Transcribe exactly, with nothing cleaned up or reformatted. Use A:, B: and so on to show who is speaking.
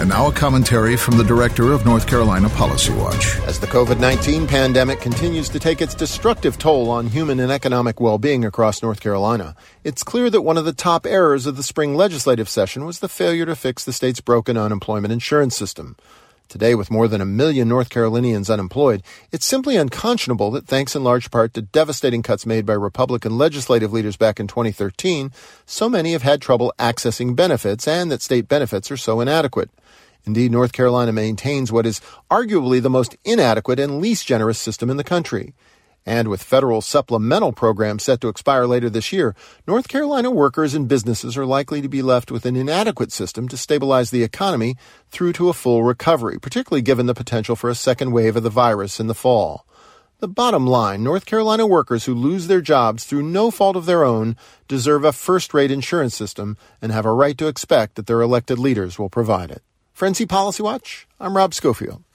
A: And now a commentary from the director of North Carolina Policy Watch.
B: As the covid nineteen pandemic continues to take its destructive toll on human and economic well-being across North Carolina, it's clear that one of the top errors of the spring legislative session was the failure to fix the state's broken unemployment insurance system. Today, with more than a million North Carolinians unemployed, it's simply unconscionable that thanks in large part to devastating cuts made by Republican legislative leaders back in twenty thirteen, so many have had trouble accessing benefits and that state benefits are so inadequate. Indeed, North Carolina maintains what is arguably the most inadequate and least generous system in the country. And with federal supplemental programs set to expire later this year, North Carolina workers and businesses are likely to be left with an inadequate system to stabilize the economy through to a full recovery, particularly given the potential for a second wave of the virus in the fall. The bottom line, North Carolina workers who lose their jobs through no fault of their own deserve a first-rate insurance system and have a right to expect that their elected leaders will provide it. For N C Policy Watch, I'm Rob Schofield.